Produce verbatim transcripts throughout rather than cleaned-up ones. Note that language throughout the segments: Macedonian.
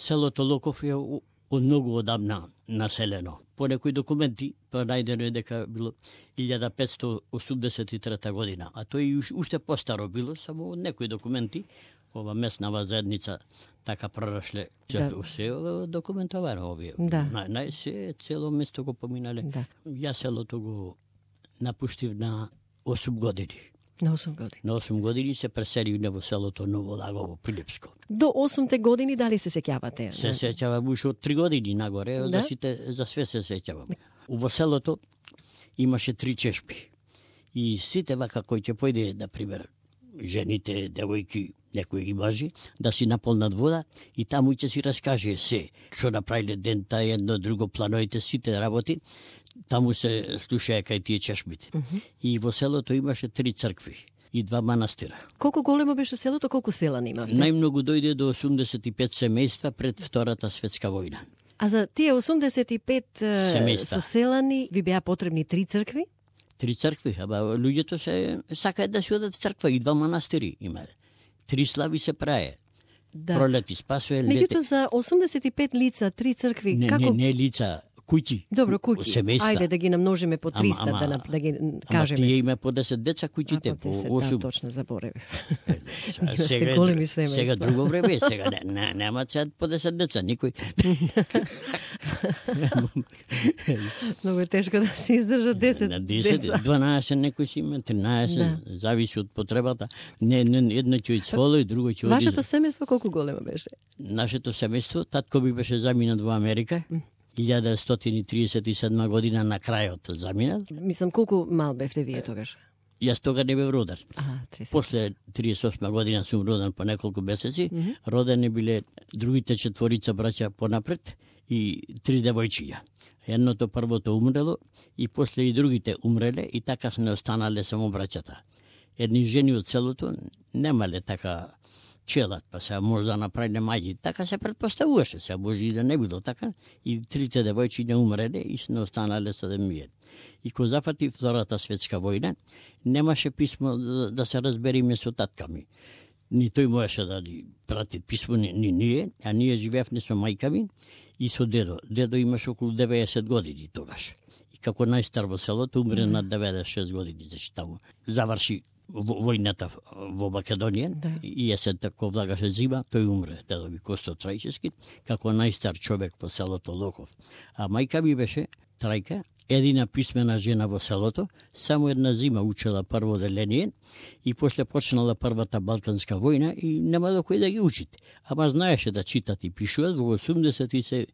селото Локов е од многу одамна населено. По некои документи, па најдено е дека било илјада петстотини осумдесет и трета година, а тој и уште постаро било, само од некои документи, ова местнава заедница така прорашле. Да. Се документовано овие. Да. На, на, се цело место го поминале. Да. Ја селото го напуштив на осум години. На осум години. На осум години се преселив во селото Ново Лагово, Прилепско. До осумте години дали се сеќавате? Се сеќавам уште од три години нагоре, да? да сите, за све се сеќавам. Во селото имаше три чешпи. И сите вака кои ќе појде, на пример, жените, девојки, некои мажи, да си наполнат вода и таму ќе си раскаже се, што направиле дента, едно, друго, плановите, сите работи. Таму се слушае кај тие чешмите. Uh -huh. И во селото имаше три цркви и два манастира. Колку големо беше селото, колку селани имавте? Најмногу дојде до осумдесет и пет семејства пред Втората светска војна. А за тие осумдесет и пет семејства со селани ви беа потребни три цркви? Три цркви, ама луѓето се сакаат да си одат в црква и два манастири имале. Три слави се прае. Да. Пролети спасуе, лете. Меѓутоа за осумдесет и пет лица, три цркви, не, како? Не, не лица, куќи. Добро, куќи. Семејства. Ајде да ги намножиме по триста, ама, ама, да, да ги кажеме. Ама тие има по десет деца куќите, по десет, по осум. Да, точно, заборевив. Сега, големи семејства. Сега друго време, сега не, не, нема сега по десет деца, никој. Многу е тешко да се издржа десет, десет деца. дванаесет некој си има, тринаесет, да. Зависи од потребата. Не, не едно ќе од своло и друго ќе од. Вашето семејство колку големо беше? Нашето семејство, татко ми беше заминат во Америка. илјада деветстотини триесет и седма година на крајот заминат. Мислам, колку мал бевте вие тогаш? Јас тога не бев родан. Ага, тридесет. После триесет и осма година сум родан по неколку месеци. Mm -hmm. Родени биле другите четворица браќа понапред и три девојчиња. Едното првото умрело и после и другите умреле и така не останале само браќата. Едни жени од селото немале така челат, па сега може да направиле мајки. Така се предпоставуваше, сега може и да не било така. И трите девојчиња умреле и не останале седемдесет. И кога зафати Втората светска војна, немаше писмо да, да се разбериме со татка ми. Ни тој можеше да ни прати писмо, ни, ни ние, а ние живеевме со мајка ми и со дедо. Дедо имаше околу деветдесет години тогаш. И како најстар во селото, умре на деветдесет и шест години, значи таму заврши војната во Македонија, да. И есента кога влагаше зима, тој умре, дедо ми Косто Трајчевски, како најстар човек во селото Локов. А мајка ми беше Трајка, едина писмена жена во селото, само една зима учела прво деление и после почнала првата Балканска војна и нема до кој да ги учите. Ама знаеше да читат и пишуваат, во осумдесет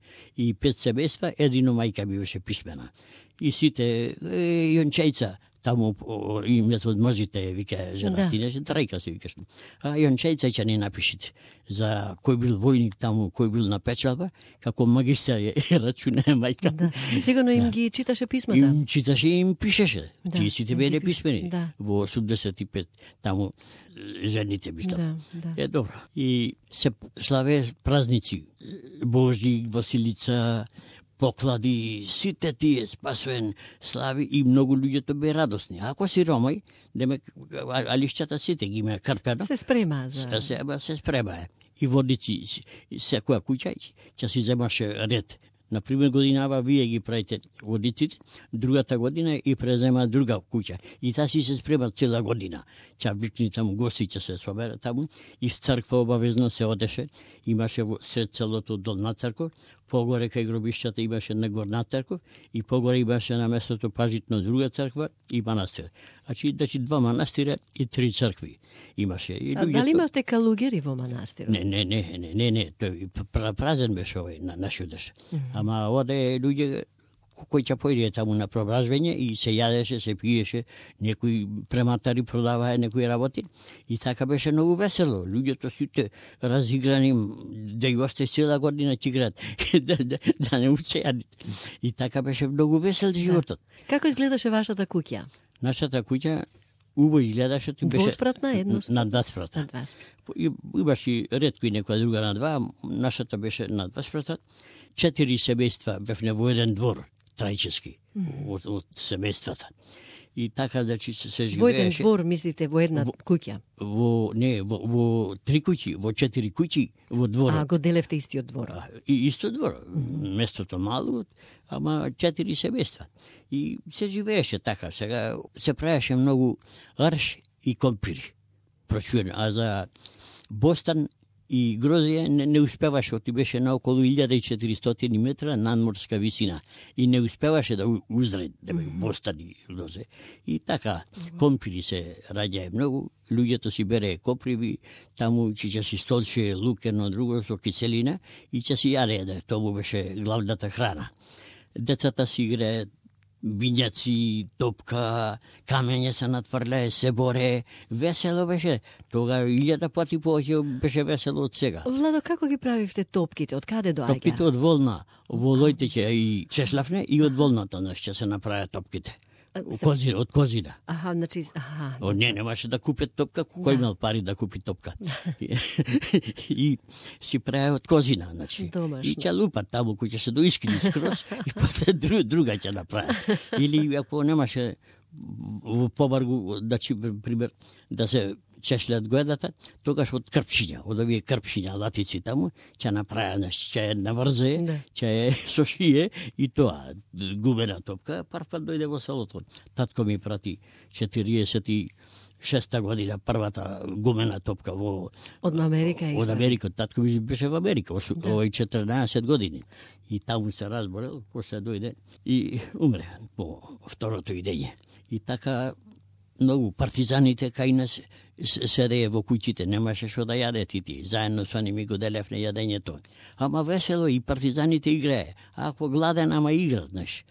и пет семејства едино мајка ми беше писмена. И сите, е, Јончејца, таму името од мажите, вика жена, да. Ти неше Трајка се викаш. А Јончејца ќе ни напишите за кој бил војник таму, кој бил на печалба, како магистар е, е рачуна мајка. Да. Сигурно им да. Ги читаше писмата. Им читаше и им пишеше. Да. Тие сите беле писмени. Да. Во осумдесет и пет таму жените би да, да. Е добро. И се славе празници. Божји, Василица, поклади, сите тие спасоен слави и многу луѓето бе радосни. Ако си ромај, демек, а лишчата сите ги има карпено. Се спрема за... Се, се, се спрема е. И водици, секоја куќа, ќе си земаше ред. Например, годинава вие ги правите водиците, другата година и презема друга куќа. И та си се спрема цела година. Ќе викни таму гости, ќе се собере таму и в црква обавезно се одеше. Имаше во сред селото долна црква, погоре кај гробишќата имаше на горна црква и погоре имаше на местото пажитно друга црква и манастир. Значи, значи два манастира и три цркви имаше. И а дали имавте калугери во манастирот? Не, не, не, не, не, не, тој празен беше овој на нашиот деш. Mm -hmm. Ама оде луѓе кој ќе појде таму на прображвање и се јадеше, се пиеше, некои прематари продаваа некои работи и така беше многу весело. Луѓето сите разиграни, да и още цела година ќе играат, да, да, да не учеат. И така беше многу весел животот. Да. Како изгледаше вашата куќа? Нашата куќа убаво изгледаше, ти беше двоспратна, едно на два спрата. На два. Имаше и ретко и некоја друга на два, нашата беше на два спрата. Четири семејства бевне во еден двор, Трајчевски, mm -hmm. од, од семејствата. И така, значи, се Во еден живееше... двор, мислите, во една Во- куќа? Во, не, во, во три куќи, во четири куќи, во дворот. А, го делевте истиот двор? А, И исто двор. Местото мало, ама четири семејства. И се живееше така. Сега се правеше многу арш и компири. Прочуен. А за бостан и грозија не, не успеваше, оти беше на околу илјада и четиристотини метра надморска висина. И не успеваше да у- узре да бе, бостан и грозе. И така, компири се раѓае многу, луѓето си бере коприви, таму ќе си столче лук едно друго со киселина и ќе си јаде, да тоа беше главната храна. Децата си играат бињаци, топка, камење се натврле, се боре, весело беше. Тога илјада пати повеќе беше весело од сега. Владо, како ги правивте топките? Од каде доаѓа? Топките од волна, волојте ќе и чешлавне и од волната наш ќе се направат топките. Од кози, од козина. Аха, значи, аха. О, не, немаше да купят топка, кој имал пари да купи топка. И си прави од козина, значи. Домашно. И ќе лупат таму кој ќе се доискри скроз и после друг, друга ќе направи. Или ако немаше во побаргу, значи, пример, да се чешлят гоедата, тогаш од крпшиња, од овие крпшиња, латици таму, ќе направи, значи, ќе ја наврзе, Да. ќе ја сошие и тоа, губена топка, прв пат дојде во селото. Татко ми прати четириесет и шеста година првата гумена топка во Од Америка е од изваден. Америка. Татко ми беше во Америка, осу- овој четрнаесет години. И таму се разборел, после дојде и умре по второто идење. И така многу партизаните кај нас с- седеја во куќите, немаше што да јаде ти, заедно со ними го делевне јадењето. Ама весело и партизаните играе. Ако гладен, ама игра, знаеш.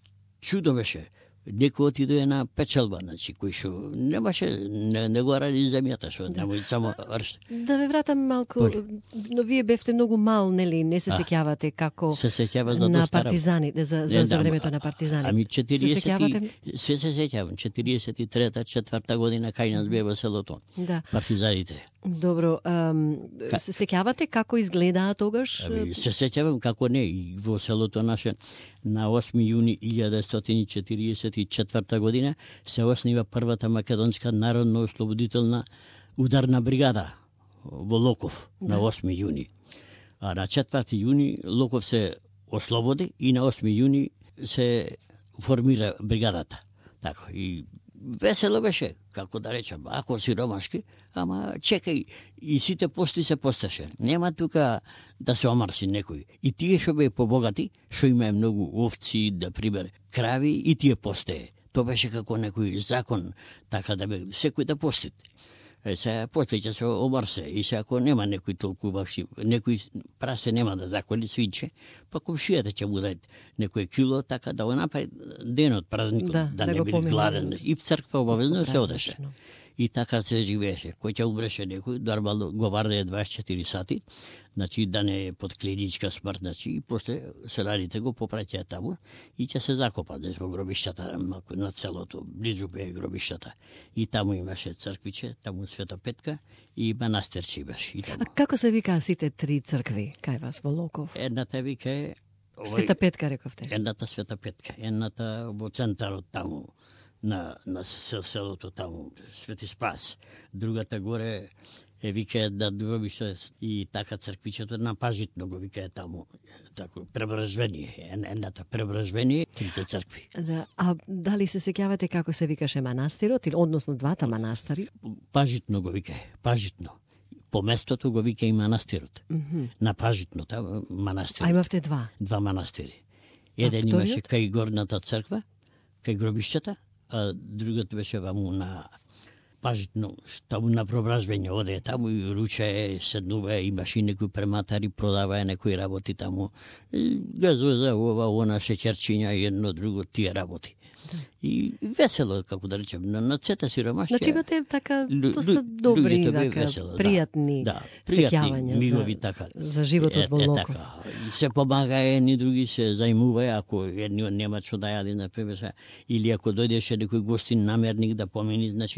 Чудо беше. Некој отиде на печалба, значи, кој што немаше, не, не го ради земјата, што немој само рш. Да ве вратам малку, Може. но вие бевте многу мал, нели, не се А, сеќавате како Се сеќава за на доста работа. партизаните, за, за, Не, за да, времето а- на партизаните. Ами Се четириесет сеќавате? и се се сеќавам, четириесет и трета, четврта година кај нас бе во селото. Да. Партизаните. Добро, ам, Ка- се сеќавате како изгледаа тогаш? Ами, се сеќавам како не, и во селото наше на осми јуни илјада деветстотини четириесет и четврта година се оснива првата македонска народно-ослободителна ударна бригада во Локов на осми јуни. А на четврти јуни Локов се ослободи и на осми јуни се формира бригадата. Така, и весело беше, како да речам, ако си ромашки, ама чекај, и сите пости се посташе. Нема тука да се омарси некој. И тие што бе побогати, што имае многу овци, да пример, крави, и тие постее. Тоа беше како некој закон, така да бе секој да постит. Е, се после ќе се омарсе и се ако нема некој толку вакси, некој прасе нема да заколи свинче, па комшијата ќе му даде некој кило, така да го направи денот празникот, Да, да, да не го биде помине. гладен. И в црква обавезно се одеше. Празнично. И така се живееше. Кој ќе умреше некој, нормално го варде дваесет и четири сати, значи да не е под клиничка смрт, значи и после селаните го попраќаја таму и ќе се закопа деш во гробишчата малку над селото, близу бе гробишчата. И таму имаше црквиче, таму Света Петка и манастирче беше и таму. А како се викаа сите три цркви кај вас во Локов? Едната вика е овој- Света Петка рековте. едната Света Петка, едната во центарот таму на на сел, селото таму Свети Спас, другата горе е вика да гробиште и така црквичето на Пажитно го вика таму, тако пребражвение, едната пребражвение, трите цркви. Да, а дали се сеќавате како се викаше манастирот или односно двата манастири? Пажитно го вика, Пажитно. По местото го вика и манастирот. Mm -hmm. На Пажитно таму манастир. А имавте два. Два манастири. Еден вториот? имаше кај горната црква, кај гробишчата, а другото беше ваму на Пажитно, таму на прображвање, оде таму и ручае, седнува, имаше и некои прематари, продаваја некои работи таму. И газува за ова, она, шеќерчиња, едно, друго, тие работи. Да. И весело, како да речем, на, на цета сиромашија. Значи имате така лу- доста лу- добри, луѓето бе така, весело, да. пријатни Да, пријатни сеќавања мигови, за, така. за животот во Е, е, Локов. така. И се помага едни други се зајмуваја, ако едни немаат што да јади, например, са- или ако дојдеше некој гостин намерник да помени, значи,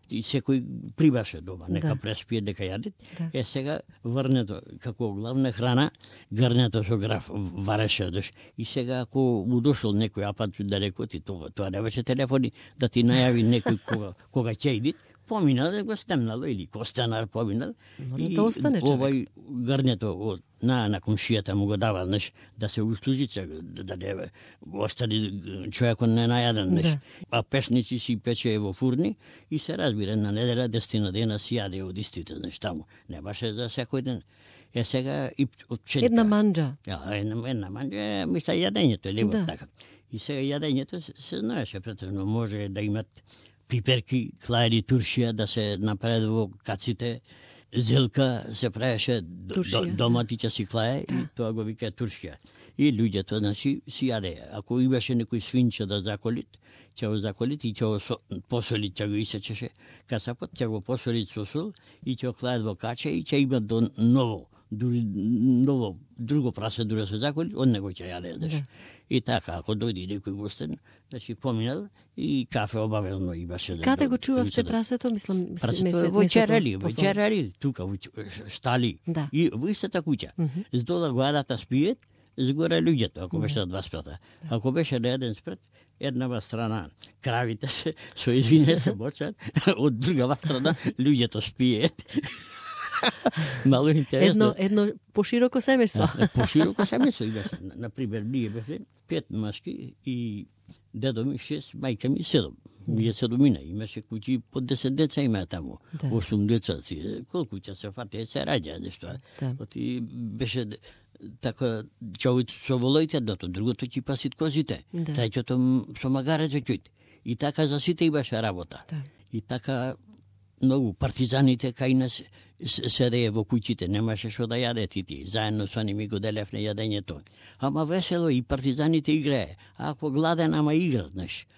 и секој прибаше дома, нека Да. преспие, дека јаде. Да. Е сега врнето како главна храна, грнето со граф вареше деш. И сега ако му дошол некој апат далеко ти тоа, тоа не беше телефони да ти најави некој кога кога ќе иди, поминал да го стемнало или костанар поминал. Мора да остане човек. Овај грнето од на на комшијата му го дава, знаеш, да се услужи сега, да не остани човекот не најаден, знаеш. Да. А пешници си пече во фурни и се разбира на недела десетина дена си јаде од истите, знаеш, таму. Не баше за секој ден. Е сега и од пчелите. Една манџа. Ja, една, една манџа, мисля јадењето, лево Да. така. И сега јадењето се, се знаеше претежно, може да имат пиперки, клајди, туршија, да се направат во каците, зелка се правеше, до, Туршија, до, да. доматиќа си клае и тоа го вика туршија. И луѓето, значи, си јаде. Ако имаше некој свинче да заколит, ќе го заколит и ќе го со, посолит, ќе го исечеше касапот, ќе го посолит со сол и ќе го клајат во каче и ќе има до ново, дури ново, друго прасе дури да се заколит, од него ќе јаде. Да. И така, ако дојде некој гостен, значи поминал и кафе обавезно имаше. да- Каде да- го чувавте да- прасето? Мислам, Прасето месец- во месецот Черали, во посол. Черали, тука во Ч- штали. Да. И во истата куќа. Здола гојадата спиет, згоре луѓето, ако беше на два спрата. Ако беше на еден спрат, еднава страна кравите се, со извине се бочат, од другава страна луѓето спиет. Мало интересно. Едно, едно пошироко семејство. Да, пошироко семејство имаше. На- Например, ние бевме пет машки и дедо ми шест, мајка ми седум. Ние седумина. Имаше куќи по десет деца има таму. Да. осум деца си. Колку ќе се фати, се раѓа нешто. Да. Оти беше д- така човек со волоите едното, другото ќе пасит козите. Да. Трајќото м- со магарето ќуит. И така за сите имаше работа. Да. И така многу партизаните кај нас с- седеја во куќите, немаше што да јаде ти, заедно со ними го делевне јадењето. Ама весело и партизаните играе. А ако гладен, ама игра, знаеш.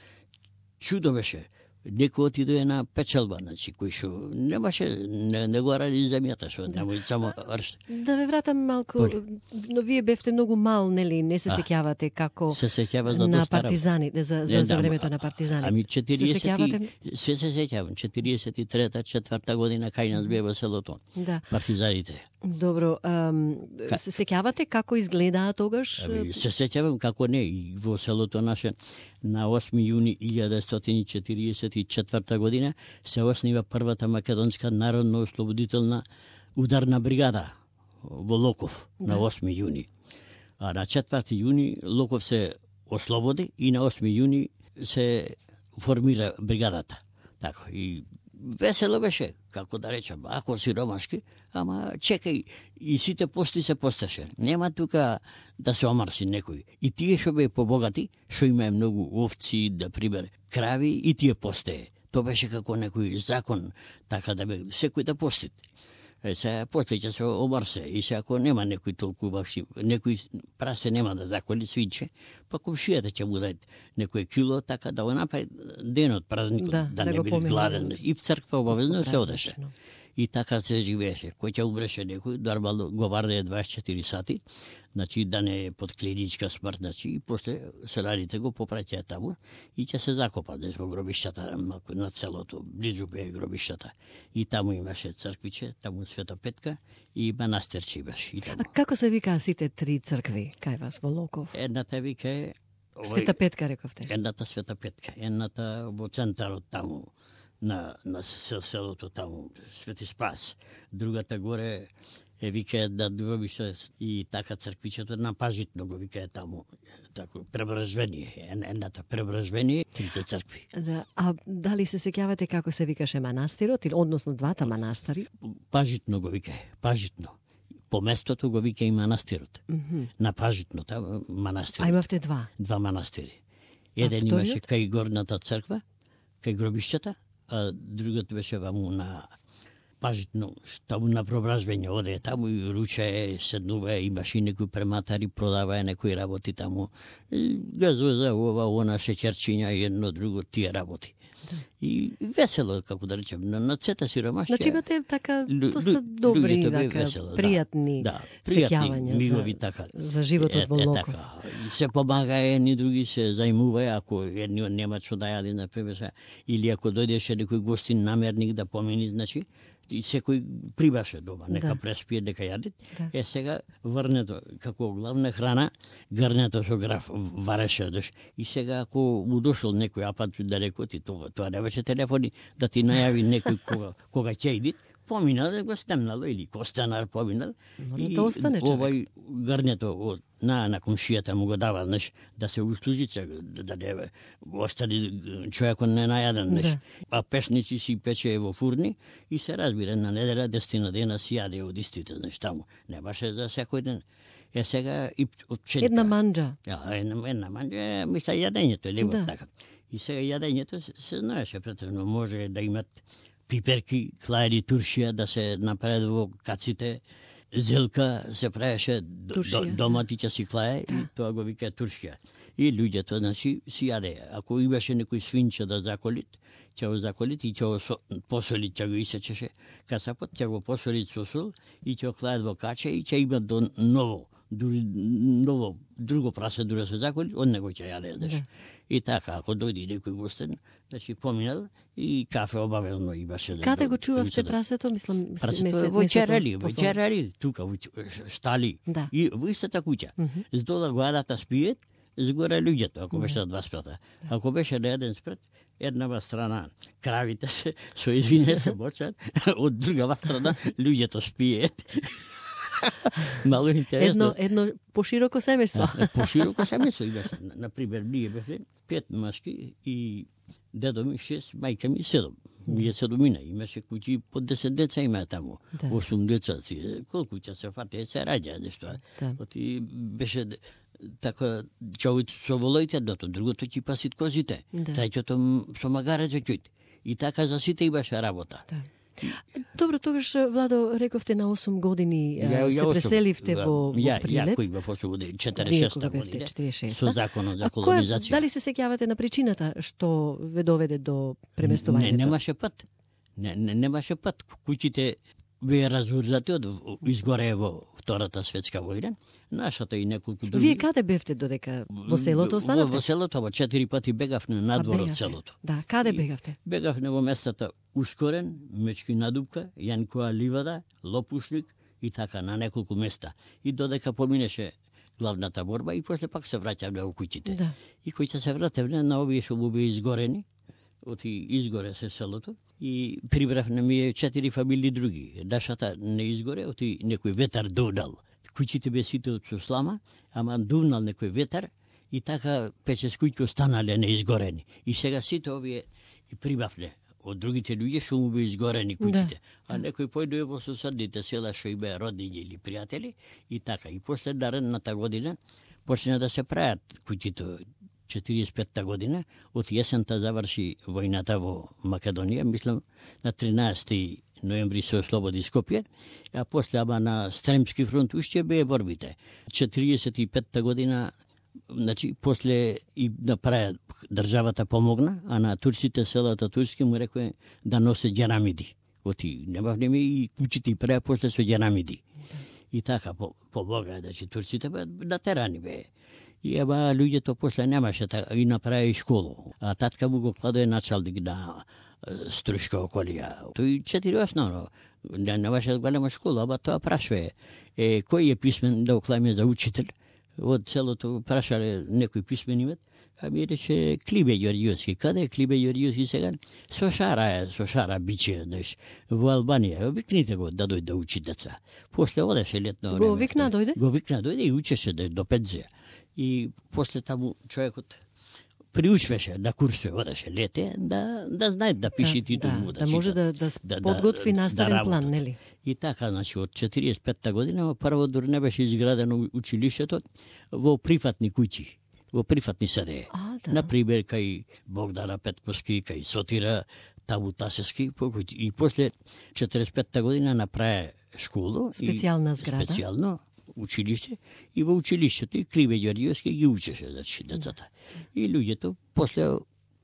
Чудо беше. Некој отиде на печалба, значи, кој што немаше, не, не го ради земјата, што немој само рш. Да ве вратам малку, Може. но вие бевте многу мал, нели, не се сеќавате како Се сеќава за на доста работа. партизаните, за, за, Не, за да, времето ама- на партизаните. Ами Се четириесет сеќавате? и- се се сеќавам, четириесет и трета, четврта година кај нас бе во селото. Да. Партизаните. Добро, ам, се сеќавате како изгледаа тогаш? Ами, се сеќавам како не и во селото наше на осми јуни илјада деветстотини четириесет и четврта година се оснива првата македонска народно ослободителна ударна бригада во Локов на осми јуни. А на четврти јуни Локов се ослободи и на осми јуни се формира бригадата. Така и весело беше, како да речам, ако си ромашки, ама чекај, и сите пости се посташе. Нема тука да се омарси некој. И тие што бе побогати, што имае многу овци, да пример, крави, и тие постее. Тоа беше како некој закон, така да бе секој да постит. Е, се после ќе се омарсе и се ако нема некој толку вакси, некој прасе нема да заколи свинче, па комшијата ќе му даде некој кило, така да го направи денот празникот, Да, да, да не го биде помине. гладен. И в црква обавезно се одеше. Празнично. И така се живееше. Кој ќе умреше некој, нормално го варде дваесет и четири сати, значи да не е под клиничка смрт, значи и после селаните го попраќаат таму и ќе се закопа деш во гробишчата малку над селото, близу бе гробишчата. И таму имаше црквиче, таму Света Петка и манастирче имаше и таму. А како се викаа сите три цркви кај вас во Локов? Едната вика е овој- Света Петка рековте. едната Света Петка, едната во центарот таму на на сел, селото таму Свети Спас, другата горе е вика да гробиште и така црквичето на Пажитно го вика таму, тако Пребражвение, едната Пребражвение, трите цркви. Да, а дали се сеќавате како се викаше манастирот или односно двата манастири? Пажитно го вика, Пажитно. По местото го вика и манастирот. Mm -hmm. На Пажитно таму манастир. А имавте два. Два манастири. Еден вториот? имаше кај горната црква, кај гробишчата, а другото беше ваму на Пажитно, таму на Преображвање, оде таму и руче, седнува, имаше и некои прематари, продаваја некои работи таму. И газове за ова, она, шеќерчиња, едно, друго, тие работи. И весело, како да речем, на, на цета сиромашија. Значи имате така лю- доста лю- добри, луѓето беа така, весело, да. пријатни Да, пријатни сеќавања мигови за, така. за животот во Е, е, Локов. така. И се помага, едни други се заимуваја, ако едни нема што да јади, например, са, или ако дојдеше некој гостин намерник да помини, значи, и секој прибаше дома, нека Да. преспие, дека јади. Да. Е, сега врнето, како главна храна, грнето со граф вареше, даш. И сега ако му дошол некој апат далеко, ти тоа, тоа не беше телефони, да ти најави некој кога, кога ќе иди, поминал, да го стемнало, или костанар поминал. Мора да остане човек. Овај грнето од на на комшијата му го дава, знаеш, да се устужи, да, да не остани човекот не најаден, знаеш. Да. А пешници си пече во фурни и се разбира на недела десетина дена си јаде од истите, знаеш, таму. Не баше за секој ден. Е сега и од пшените. Една манџа. Ja, една, една манџа, мисля, јадењето е лево Да. така. И сега јадењето се, се знаеше претежно, може да имат пиперки, клајри, туршија, да се направат во каците, зелка се правеше, д- Туршија, д- доматиќа си клае и тоа го вика туршија. И луѓето, значи, си јаде. Ако имаше некој свинче да заколит, ќе го заколит и ќе го со, посолит, ќе го исечеше касапот, ќе го посолит со сол и ќе го клајат во каче и ќе има до ново, дури ново, друго прасе дури да се заколит, од него ќе јаде, знаеш. Да. И така, ако дојде некој гостен, значи поминал и кафе обавезно имаше. да- Каде да- го чувавте да- прасето, мислам, с- Прасето месец, во месецот Черали, во посол. Черали, тука во Ч- штали. Да. И во истата куќа. Здола гладата спиет, згоре луѓето, ако беше на два спрата. Ако беше на еден спрат, еднава страна кравите се, со извине се бочат, од другава страна луѓето спиет. Мало интересно. Едно, едно пошироко семејство. Да, пошироко семејство имаше. Например, ние бевме пет машки и дедо ми шест, мајка ми седом. Ние седомина. Имаше куќи по десет деца има таму. Да. осум деца си. Колку ќе се фати, се раѓа нешто. Да. Оти беше д- така човек со волоите едното, другото ќе пасит козите. Да. Трајќото м- со магарето ќујт. И така за сите имаше работа. Да. Добро, тогаш, Владо, рековте на осум години а, Ја- ја се осум- преселивте да, во, во ја, Прилеп. Ја кој во осум години, Вие четиридесет и шеста кога бевте година, четиридесет и шеста. со законот за А која, колонизација. дали се сеќавате на причината што ве доведе до преместувањето? Не, немаше пат. Не, не, немаше пат. Куќите беа разурзати од изгоре во Втората светска војна. Нашата и неколку други. Вие каде бевте додека во селото Во, останавте? во селото, во четири пати бегавме надвор од бегавте. селото. Да, каде И бегавте? Бегавме во местата Ускорен, Мечки Надупка, Јанкова Ливада, Лопушник и така на неколку места. И додека поминеше главната борба и после пак се враќавме во куќите. Да. И кои се вратевне на овие што му беа изгорени, оти изгоре се селото и прибравме ми четири фамилии други. Нашата не изгоре, оти некој ветар дувнал. Куќите беа сите од со слама, ама дувнал некој ветар и така пет-шест куќи останале неизгорени. И сега сите овие и прибавле од другите луѓе што му беа изгорени куќите. А некој појде во соседните села што имаа роднини или пријатели и така. И после наредната година почна да се прават куќите. четиридесет и петта година, од јесента заврши војната во Македонија, мислам на тринаесети ноември се ослободи Скопје, а после ама на Стремски фронт уште беа борбите. четиридесет и петта година, значи после и направи државата помогна, а на турците селата турски му рекоа да носе џерамиди. Оти немавме и куќите и прави после со џерамиди. И така по, помога, значи турците беа натерани бе. И еба луѓето после немаше така и направи школу. А татка му го кладе началник на е, струшка околија. Тој четири основно. Не немаше голема школа, ама тоа прашува. Е, кој е писмен да окламе за учител? Од селото прашале некој писмен имат, а ми рече Клибе Ѓорѓиевски. Каде е Клибе Ѓорѓиевски сега? Со Шара е, со Шара биче, знаеш, во Албанија. Викните го да дојде да учи деца. После одеше летно Го викна дојде? Го викна дојде и учеше до, до пензија. И после таму човекот приучваше на курсови, одеше лете, да, да знае да пише и да, да, да, да може да, да подготви наставен да план, нели? И така, значи, од четиридесет и петта година, прво дури не беше изградено училиштето во приватни куќи, во приватни седеја. А, да. Например, кај Богдана Петковски, кај Сотира, Табу Тасески, по куќи. И после четиридесет и петта година направи школа. Специјална и, зграда. Специјално училиште. И во училиштето и Криве Ѓорѓиевски ги учеше, значи, децата. И луѓето после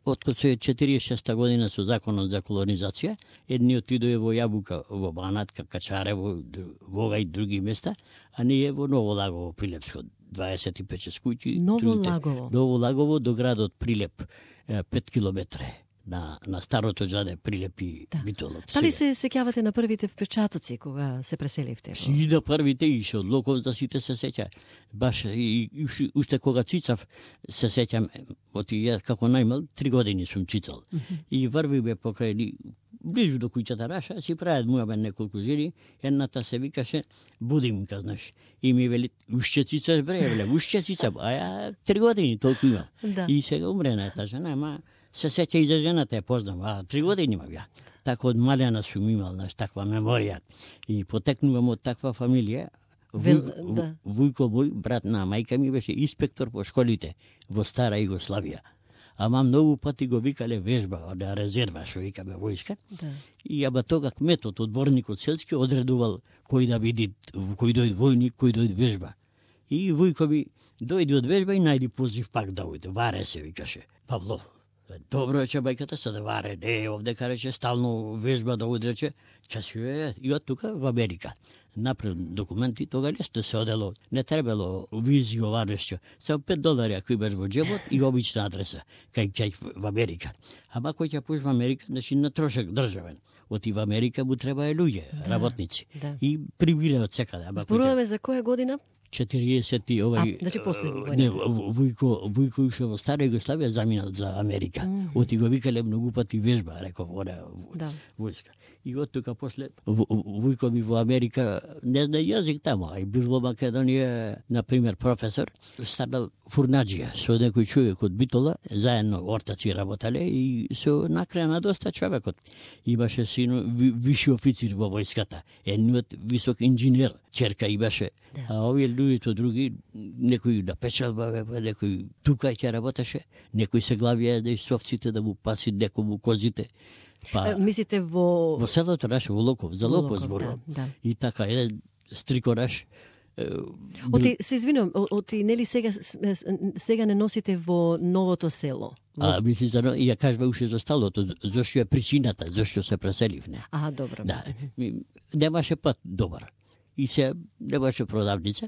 Откад се четиридесет и шеста година со законот за колонизација, едни отидоe во Јабука, во Банатка, Качарево, вога и други места, а ние во Ново Лагово, Прилепско, дваесет и пет куќи. Ново другите, Лагово. Ново Лагово до градот Прилеп, пет километри на, на старото џаде Прилеп и Да. Битолот. Дали се сеќавате на првите впечатоци кога се преселивте? во- И на првите ише од Локов за сите се сеќа. Баш и, и уште- уште кога цицав се сеќам, оти ја како најмал три години сум цицал. И врвиме покрај ни- близу до куќата наша, си прават муабе неколку жени, едната се викаше Будимка, знаеш. И ми вели, уште цицаш бре, веле, уште цицам, а ја три години толку имам. Да. И сега умрена е та жена, ама се сеќа и за жената ја познам, а три години имам ја. Така од малена сум имал, знаеш, таква меморија. И потекнувам од таква фамилија. Вел- Вуј- да. Вујко мој, брат на мајка ми, беше инспектор по школите во Стара Југославија. Ама многу пати го викале вежба, од резерва, што викаме војска. Да. И аба тога кметот, одборникот селски, одредувал кој да биде, кој дојде војник, кој дојде вежба. И Вујко ми дојде од вежба и најди позив пак да ојде. Варе се викаше. Павлов. Добро рече бајката, се да варе. Не, овдека рече стално вежба да ојде, рече. Часу е, и од тука во Америка. Направил документи, тога лесно се одело. Не требало визио варнешќа. Само пет долари ако имаш во джебот и обична адреса, кај ќе во Америка. Ама кој ќе пуш во Америка, значи на трошак државен. Оти во Америка му треба е луѓе, работници. да. И прибира од секаде. Ама кој ќе- Зборуваме за која година? четиридесет и овај... А, значи после војната. Не, Ву- Вујко, Вујко уште во Стара Југославија заминал за Америка. Мгм. Оти го викале многу пати вежба, реков, ода Да. војска. И од тука после Ву- Вујко ми во Америка не зна јазик таму, а и бил во Македонија, на пример, професор, станал фурнаџија со некој човек од Битола, заедно ортаци работеле и се накрена доста човекот. Имаше сино ви, виши официр во војската, едниот висок инженер, черка имаше, а овие луѓето други, некој да печалба, бе, па некој тука ќе работеше, некој се главија да и совците да му паси некому козите. Па, Е, Мислите во... во селото наше, во Локов, за Во Локов Локов, зборувам. да, да. И така, еден стрикораш, е, Оти, се извинувам, о- оти нели сега с- с- сега не носите во новото село? Во... а мисли за, и ја кажва уште за сталото, з- зошто е причината, зошто се преселивне. Аха, добро. Да, ми- немаше пат добар. И се немаше продавница.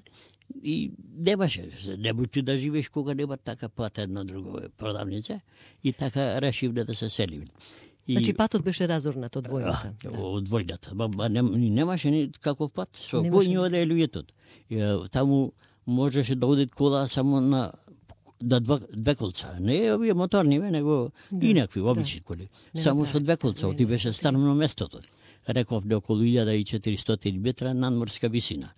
И немаше, се- не можеш да живееш кога нема така пат едно друго продавница. И така решивме да се селиме. И, Значи патот беше разорнат од војната. А, од војната. Ба, ба, нем, немаше ни каков пат. Со Немаше. кој оде луѓето. Е, Таму можеше да оде кола само на да два, две колца. Не овие моторни, бе, него Да, инакви, да. обични коли. Не Само направи. со две колца, Не, оти не, беше не. старно местото. Реков де околу илјада и четиристотини метра надморска висина.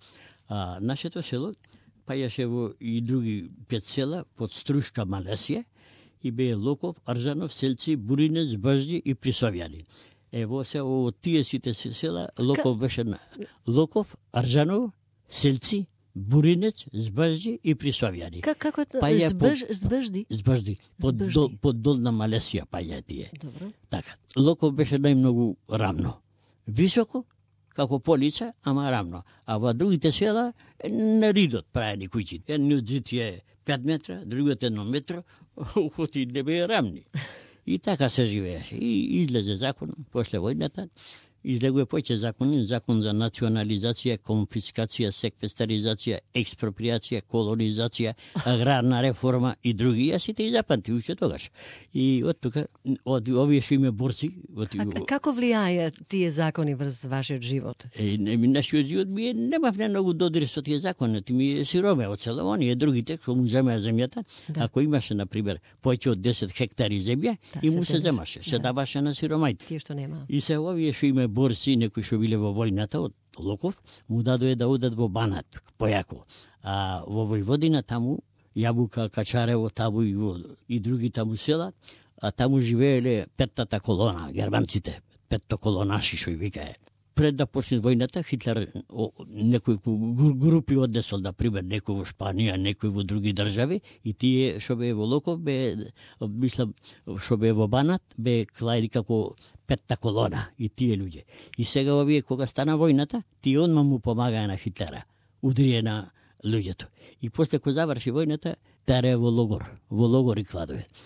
А нашето село паѓаше во и други пет села под Струшка, Малесија, и беа Локов, Аржанов, Селци, Буринец, Бажди и Присовјани. Ево се од тие сите се села, Локов беше на Локов, Аржанов, Селци, Буринец, Збажди и Присовјани. Как, како Па па ја по- збж, збжди? Збажди, под, Збажди. дол, под долна Малесија паѓа тие. Добро. Така, Локов беше најмногу рамно. Високо, како полица, ама рамно. А во другите села, е, на ридот правени куќи. Едниот зид е пет метра, другиот едно метро, ухоти не беа рамни. И така се живееше. И излезе закон после војната. Излегува поќе закони, закон за национализација, конфискација, секвестаризација, експроприација, колонизација, аграрна реформа и други. Јас сите ги запамти уште тогаш. И од тука, од овие што име борци, од, А к- како влијаја тие закони врз вашиот живот? е, не, ми- нашиот живот ми е, немав не многу додир со тие закони, ти ми е сироме од село, оние другите што му земеа земјата, Да. ако имаше на пример повеќе од десет хектари земја, Да, и се му се земеше. земаше, се Да. даваше на сиромајте. Тие што нема. И се овие што име борци, некои што биле во војната од Локов, му дадоe да одат во Банат, појако. А во Војводина таму, Јабука, Качарево, таму и, во, и други таму села, а таму живееле петтата колона, германците, петто колонаши што и викае. Пред да почне војната, Хитлер о, некои гру- групи однесол, да пример, некој во Шпанија, некој во други држави, и тие што бе во Локов, бе, мислам, што бе во Банат, бе клајни како петта колона, и тие луѓе. И сега овие, кога стана војната, тие одма му помагаа на Хитлера, удрие на луѓето. И после кога заврши војната, таре во логор, во логор и кладове.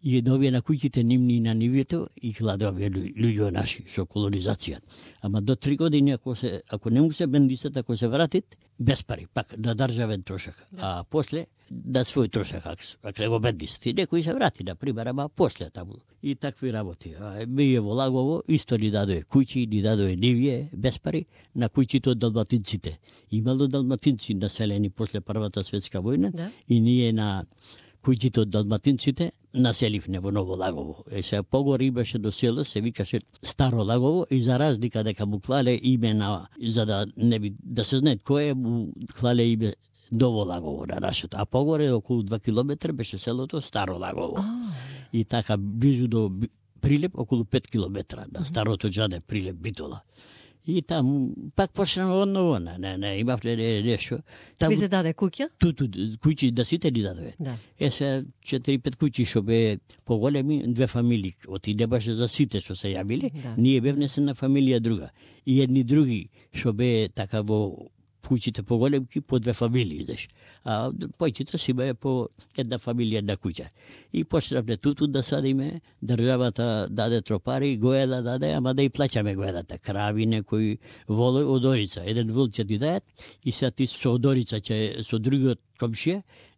и новија на куќите нивни на нивето и кладе овие луѓе наши со колонизација. Ама до три години ако се ако не му се бендисат, ако се вратит без пари, пак на државен трошак. Да. А после да свој трошак, ако не го бендисат. И некои се врати, на пример, ама после таму. И такви работи. А ние во Лагово исто ни дадоe куќи, ни дадоe нивие без пари на куќите од далматинците. Имало далматинци населени после Првата светска војна, да. И ние на куќите од далматинците населивне во Ново Лагово. Е, се погори имаше до село, се викаше Старо Лагово и за разлика дека му клале име на, за да не би, да се знае кој е, му клале име Ново Лагово на нашето. А погоре околу два километра беше селото Старо Лагово. Oh. И така близу до Прилеп околу пет километра на старото џаде Прилеп Битола. И таму пак почнав одново, не, не, не, имав не, не, нешто. Ви се даде куќа? Туту, куќи да сите ни дадоe. Да. Е, се четири-пет куќи што бе поголеми, две фамилии. Оти не баше за сите што се јавиле, да. Ние бевме се на фамилија друга. И едни други што бе така во куќите поголемки по две фамилии, знаеш. А појците си бе по една фамилија, една куќа. И почнавме туту да садиме, државата даде тропари, гоеда даде, ама да и плаќаме гоедата. Крави, некои волој од Орица. Еден вол ќе ти дајат и сега ти со од Орица ќе со другиот комшија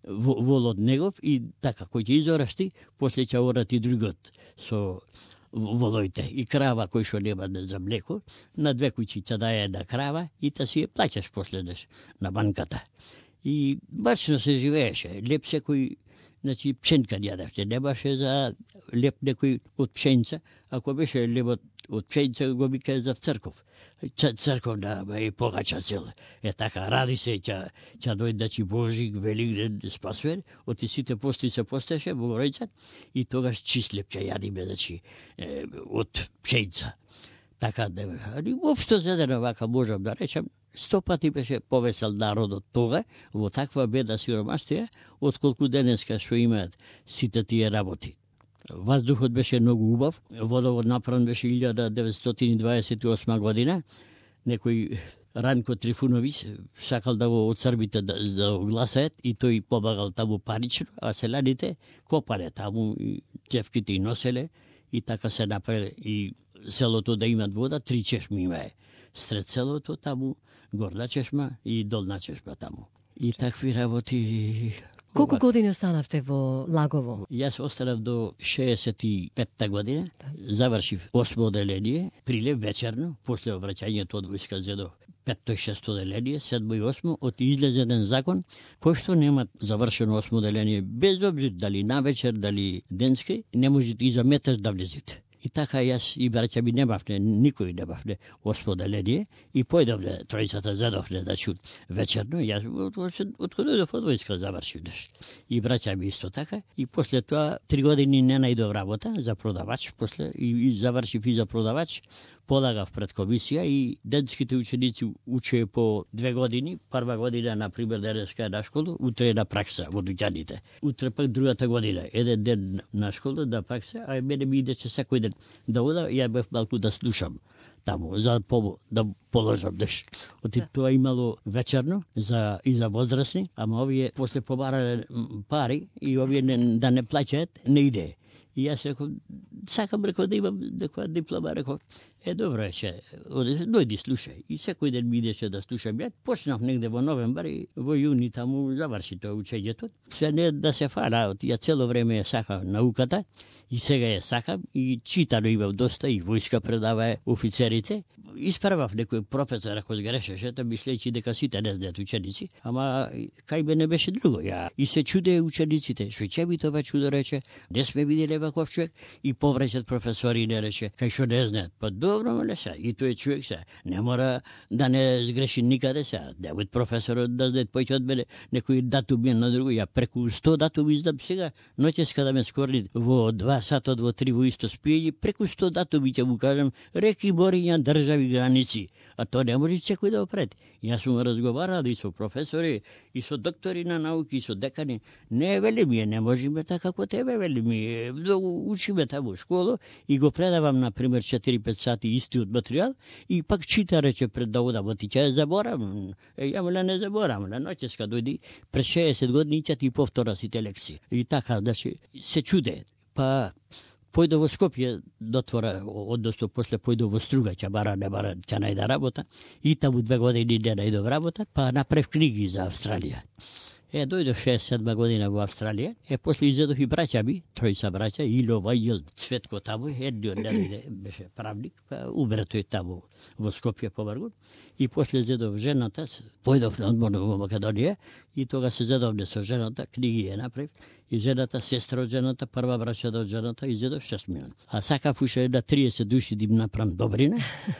вол од негов и така, кој ќе изорашти, после ќе орати другиот со волоите и крава кој што нема за млеко, на две куќи ќе даje една крава и та си ја плаќаш последеш на банката. И бачно се живееше, леп секој, значи пшенка јадевте, не баше за леп некој од пшеница, ако беше лебот од пшеница го викае за црков. Црков да е погача цел. Е така, ради се, ќе ќе дојде да ти Божик, Великден, Спасуер, оти сите пости се постеше, Богородица, и тогаш числеп ќе јадиме, значи, е, од пшеница. Така да, али уопшто зедено вака можам да речем, сто пати беше повесел народот тога, во таква беда сиромаштија, отколку денеска што имаат сите тие работи. Ваздухот беше многу убав, водовод направен беше илјада деветстотини дваесет и осма година, некој Ранко Трифуновиќ сакал да го од србите да, да го гласаат и тој помагал таму парично, а селаните копале таму и чевките и носеле и така се направи и селото да имат вода, три чешми имае. Сред селото таму горна чешма и долна чешма таму. И такви работи. Колку години останавте во Лагово? Јас останав до шеесет и петта година. Завршив осмо оделение, Прилеп вечерно, после враќањето од војска зедо петто и шесто оделение, седмо и осмо, од излезе еден закон кој што нема завршено осмо оделение, без обзир дали навечер, дали денски, не можете и за метаж да влезете. И така јас и браќа ми немавне, никој немавне осмо оделение и појдовне, тројцата зедовне, значи вечерно, јас од кога дојдов од војска завршив нешто. И браќа ми исто така, и после тоа три години не најдов работа за продавач, после и, и завршив и за продавач, полагав пред комисија и денските ученици учеа по две години, прва година, на пример, денеска на школа, утре на пракса во Дуќаните. Утре пак другата година, еден ден на школа да пракса, а мене ми идеше секој ден да ода, ја бев малку да слушам таму, за помо, да положам нешто. Оти да. Тоа имало вечерно за, и за возрастни, ама овие после побарале пари и овие не, да не плаќаат, не иде. И јас реков, сакам реков да имам некоја диплома, реков, е добро е, ше, дојди слушај. И секој ден ми идеше да слушам. Ја почнав негде во новембар и во јуни таму заврши тоа учењето. Се не да се фала, ја цело време ја сакам науката и сега ја сакам и читано имам доста и војска предава офицерите. Исправав некој професор ако сгрешеше, тоа мислејќи дека сите не знаат ученици, ама кај бе не беше друго. Ја и се чуде учениците, што ќе би тоа чудо рече, не сме виделе ваков човек и повраќат професори и не рече, кај што не знаат. Па добро, мале се, и тој човек се, не мора да не сгреши никаде се. Девој професорот да знаат поќе од мене некој датум на друго, ја преку сто датуми знам сега, ноќес када ме скорни во два сатот во три во исто спиење, преку сто датуми ќе му кажам, реки мориња држави граници, а тоа не може секој да опред. Јас сум разговарал и со професори, и со доктори на науки, и со декани. Не, вели ми, не можеме така како тебе, вели ми. Многу учиме таму во школа и го предавам, на пример, четири-пет сати истиот материјал и пак чита, рече, пред да одам, ти ќе заборам. Е, ја моле не заборам, на ноќеска дојди, пред шеесет години ќе ти повтора сите лекции. И така, значи, се чуде. Па појде во Скопје дотвора, односно после појде во Струга, ќе бара, не бара, ќе најде работа. И таму две години не најдов работа, па направив книги за Австралија. Е, дојдов шеесет седма година во Австралија, е, после изедов и браќа ми, тројца браќа, Илова, Ил, Цветко таму, едниот не дојде, беше правник, па умре тој таму во Скопје помргун. И после зедов жената, појдов на одмор во Македонија, и тога се зедовне со жената, книги ја направив, и жената, сестра од жената, прва брачата од жената, и зедов шест милиона. А сакав уште една триесет души да им направам добрина,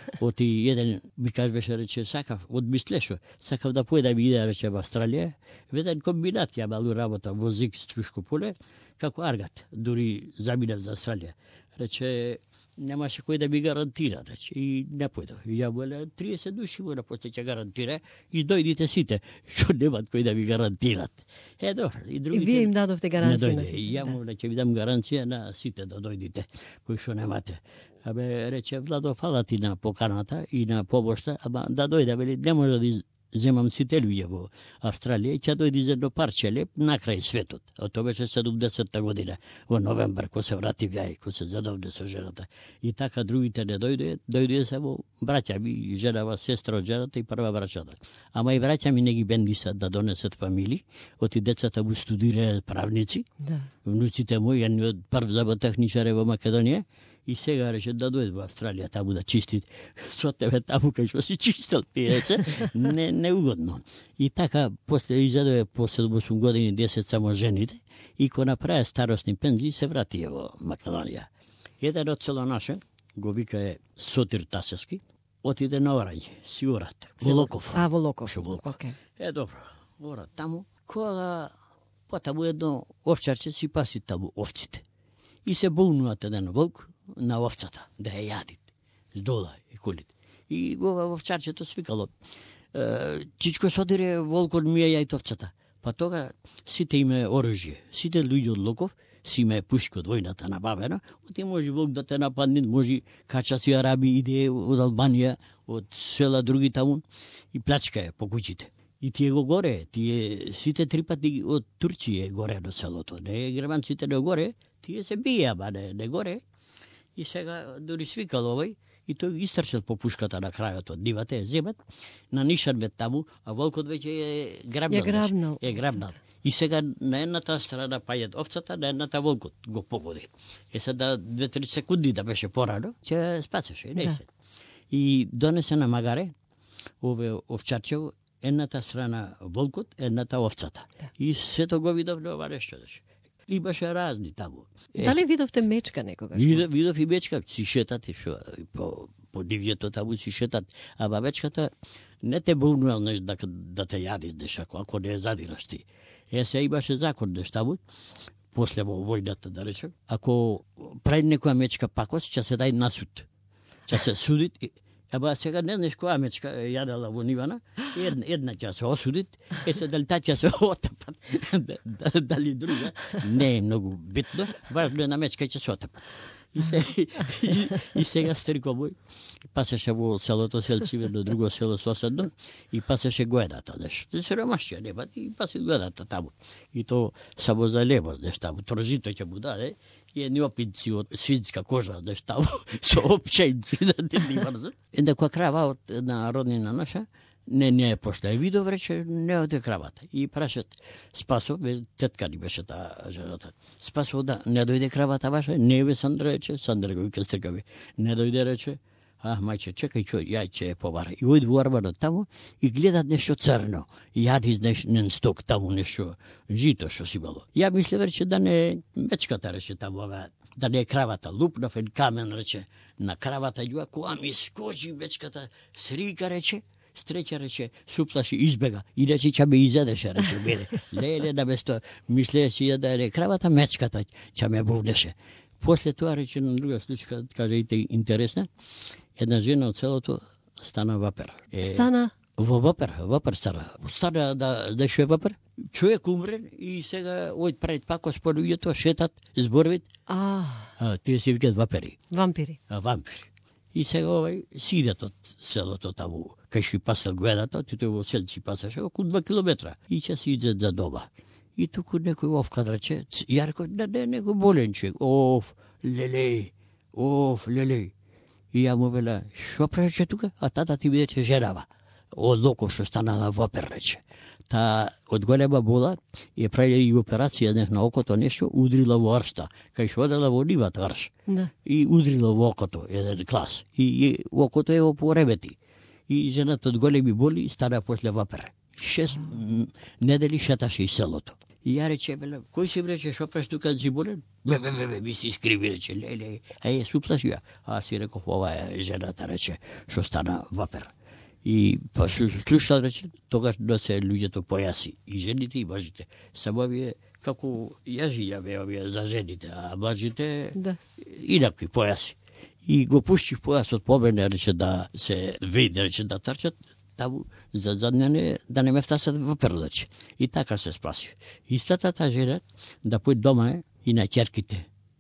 оти еден ми кажеше, рече, сакав, одмислешо, сакав да појдам и да рече во Австралија, веден комбинат ја малу работа во Зик Струшко поле, како аргат, дури заминав за Австралија. Рече, немаше кој да ми гарантира, рече, и не појдов. И ја му триесет души му после ќе гарантира и дојдите сите, што немат кој да ми гарантират. Е, добро, и другите... И вие им дадовте гаранција на сите. И ја му ќе ви дам гаранција на сите да дојдите, кои што немате. Абе, рече, Владо, фала ти на поканата и на помошта, ама да дојде, бели, не може да земам сите луѓе во Австралија и ќе дојде за едно парче леп на крај светот. А тоа беше седумдесетта година, во новембар, кога се вратив ја, кога се задовде со жената. И така другите не дојде, дојде само браќа ми, женава, сестра од жената и прва брачата. Ама и браќа ми не ги бендисат да донесат фамилии, оти децата му студираат правници, да. Внуците мои, едниот прв зъботехничар во Македонија, и сега рече да дојде во Австралија таму да чисти со тебе таму кај што си чистел пиеце, не неугодно. И така после изедове по седум години десет само жените и кога направи старосни пензии се врати во Македонија. Еден од село наше, го вика е Сотир Тасевски, отиде на Орање, си орат, во Локов. А, во Локов. Okay. Е, добро, орат таму, кога потаму едно овчарче си паси таму овците. И се болнуваат еден волк на овцата, да ја јадит, дола и колите. И ова овчарчето свикало, чичко содире, волкот ми ја јајт овцата. Па тога сите име оружје, сите луѓе од Локов си име пушки од војната набавена, оти може волк да те нападне, може качаци араби иде од Албанија, од села други таму и плачка е по куќите. И тие го горе, тие сите три пати од Турција горе до селото. Не германците не горе, тие се бија, ба не, не горе. И сега дори свикал овој, и тој истрчал по пушката на крајот од нивата, е земат, на нишан вет таму, а волкот веќе е грабнал. Е грабнал. Е грабнал. И сега на едната страна пајат овцата, на едната волкот го погоди. Е сега две-три секунди да беше порано, ќе спасеше, не се. И донесе на магаре, ове овчарчево, едната страна волкот, едната овцата. Да. И сето го видов на ова нешто. И беше разни таму. Дали видовте мечка некогаш? Видов, видов и мечка, си шетат и шо, по, по дивјето таму си шетат. Ама мечката не те болнувал неш да, да те јади неш, ако, ако не задираш ти. Е, се имаше закон неш таму, после во војната да речем, ако прави некоја мечка пакост, ќе се дај на суд. Ќе се судит. Ама сега не знаеш која мечка јадела во нивана, една, една ќе се осудит, е се дали таа ќе се отапат, дали друга, не е многу битно, важно е на мечка ќе се отапат. И, се, и, и сега старико мој пасеше во селото Селциве до друго село соседно и пасеше гоедата, неш. Сиромашија нема, и паси гоедата таму. И то само за лебо, неш таму, трожито ќе му даде, и едни опинци од свинска кожа, неш таму, со опченци да не ни врзат. Една која крава од една роднина наша, не, не е пошта е видов, рече, не оде кравата. И прашат, Спасо, бе, тетка ни беше таа жената. Спасо, да, не дојде кравата ваша? Не бе, Сандра, рече, Сандра го вика стркави. Не дојде, рече, а, мајче, чекај, чо, јај ќе побара. И ојд во арбанот таму и гледат нешто црно. Јади нешто сток таму, нешто жито што си било. Ја мислев, рече, да не мечката, рече, таму, ова, да не е кравата. Лупнав ен камен, рече, на кравата ѓуа, која ми скочи мечката, срика, рече, стреча, рече, суплаши, избега. И рече, ќе ме изедеше, рече, мене. Леле, на место, мислее си ја да е кравата, мечката ќе ме бувнеше. После тоа, рече, на друга случка, кажете, интересна, една жена од селото стана вапер. Е, стана? Во вапер, вапер стана. Стана да деше вапер, човек умрен и сега ојд пред пако с полуѓето, шетат, зборвит. А. а тие се викат вапери. Вампири. А, вампири. И сега овај си идат од селото таму, кај што пасал гоедата, тој во селци пасаше околу два километра. И ќе си идат за дома. И тук некој овка рече, ја реков, да, да, некој болен човек, оф, леле, оф, леле. И ја му вела, шо прече тука? А тата ти бидеше женава. Од локо што станала вопер, рече. Та од голема бола ја правила и операција не, на окото нешто, удрила во аршта, кај што одела во нивата арш. Да. И удрила во окото, еден клас. И, и окото е опоремети. И жената од големи боли стана после вопер. Шест недели шеташе из селото. И ја рече, веле, кој си рече, шо преш тука си болен? Бе, бе, бе, бе, ми си скриви, рече, леле, а е, суплаш ја. А си реков, ова е жената, рече, што стана вапер. И па слушал, рече, тогаш носе луѓето појаси, и жените, и мажите. Само вие, како ја жијаме овие за жените, а мажите, да, инакви појаси. И го пуштив појасот по мене, рече, да се види, рече, да трчат, таму за за не да не ме втасат во перлаче. И така се спаси. Истата та жена да пој дома е и на ќерките.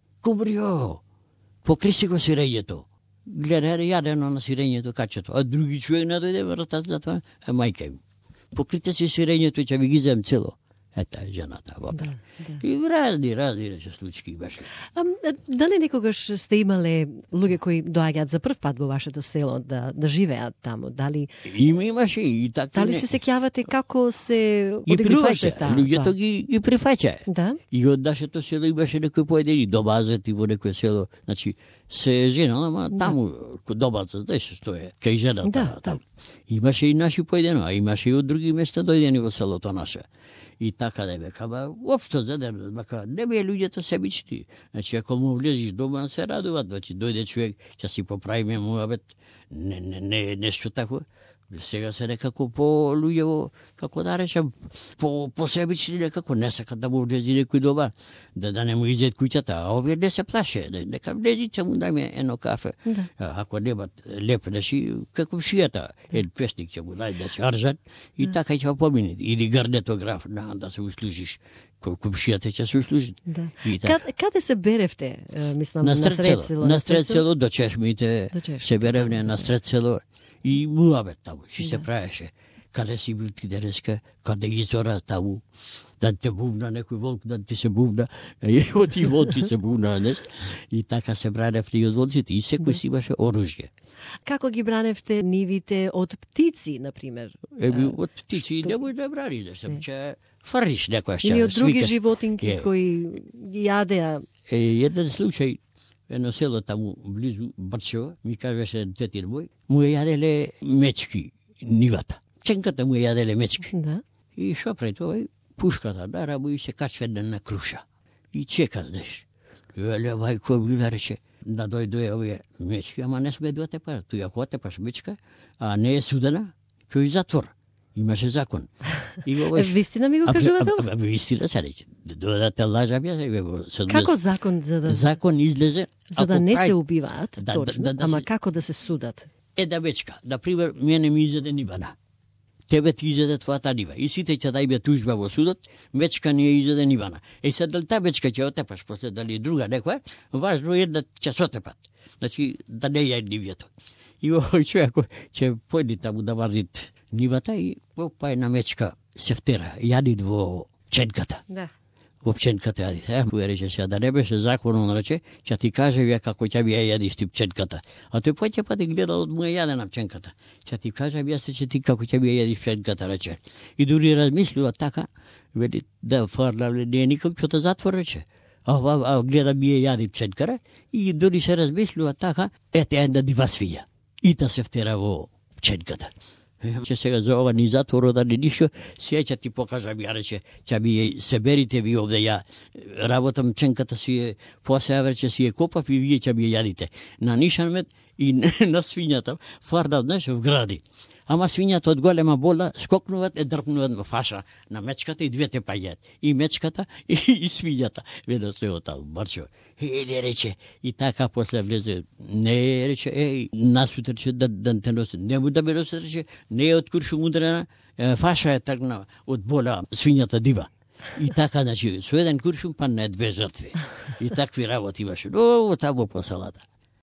Кумрио, покриси го сирењето. Гледа јадено на сирењето качето, а други човек не дојде врата за тоа, а мајка им. Покрите си сирењето и ќе ви ги земам цело. Ета е жената во да, да. И разни, разни рече случаи беше. А, дали некогаш сте имале луѓе кои доаѓаат за прв пат во вашето село да да живеат таму? Дали Има имаше и така. Дали се сеќавате како се одигруваше таа? Луѓето ги ги прифаќа. Да. И од нашето село имаше некои поедини домазет и во некој село, значи се женала, ама да, таму код домазет, знаеш што е, кај жената да, таму. Имаше и наши поедини, а имаше и од други места дојдени во селото наше. И така да бе, каба, општо заден, бака, не бе луѓето себични. Значи, ако му влезиш дома, се радуват, значи, дојде човек, ќе си поправиме муабет, не, не, не, нешто тако. Сега се некако по луѓево, како да речем, по, по себични некако, не сакат да му влези некој дома, да, да не му изед куќата, а овие не се плаше, нека влезите му дајме едно кафе. Да. Ако немат леп, значи, како шијата, ед песник ќе му дај да се аржат, и да, така ќе помине, или гарнетограф, на, да се услужиш, кумшијата ќе се услужи. Да. Каде, каде се беревте, мислам, на, на сред село? На сред село, до чешмите, до чешмите, се беревне на сред село. И муабет таму, што се правеше. Каде си бил ти денеска, каде изора таму, да те бувна некој волк, да ти се бувна, и од и волци се бувна, неш? И така се браневте и од волците, и секој си имаше оружје. Како ги браневте нивите од птици, например? Еми, од птици што... не може да брани, да се че фриш некоја ще. Или од други животинки е, кои ги јадеа? Е, еден случај, едно село таму близу Брчево, ми кажеше тетир мој, му ја јаделе мечки нивата. Ченката му ја јаделе мечки. Да. И шо прави тој? Пушката дара му и се качва на круша. И чека, знаеш. Веле, мајко, била рече, да дојде овие мечки, ама не сме да те паш. Тој ако отепаш мечка, а не е судена, кој затвор. Имаше закон. И го беше... Вистина ми го кажувате? А, а, а, вистина се рече. Додате лажам ја. Како закон за да... Закон излезе... За да не прави... се убиваат, да, точно, да, да, да, ама се... како да се судат? Е да мечка. Например, мене ми изеде нивана. Тебе ти изеде твојата нива. И сите ќе дајбе тужба во судот, мечка ни ја изеде нивана. Е сега дали та мечка ќе отепаш, после дали друга некоја, важно е да ќе се отепат. Значи, да не ја нивјето. И овој човек ќе појди таму да варзит нивата и опа една мечка се втера, јадит во ченката. Да. Во пченката јадит. Е, му рече сега да не беше законон, рече, ќе ти каже вие како ќе би ја јадиш ти пченката. А тој поќе пати гледал од му ја јадена пченката. Ќе ти каже вие се че ти како ќе би ја јадиш пченката, рече. И дури размислува така, вели да фарлале не е никак што да затвор, рече. А, а, а гледа би ја јади пченкара и дури се размислува така, ете една дива свиња. И та се втера во пченката. Че сега за ова ни затвор да ни ништо, сега ќе ти покажам, ја рече, ќе би се берите ви овде, ја работам ченката си е, после рече си е копав и вие ќе би ја јадите. На нишанмет и на свињата, фарда, знаеш, вгради. Ама свињата од голема бола скокнуваат и дрпнуваат во фаша на мечката и двете паѓаат. И мечката и, и свињата. Ведо се отал Барчо. Или рече, и така после влезе, не рече, еј, насутре че да, да те носи, не му да ме носи, рече, не е од куршум удрена, фаша е тргна од бола свињата дива. И така, значи, со еден куршум па не две жртви. И такви работи имаше. О, таму по селата.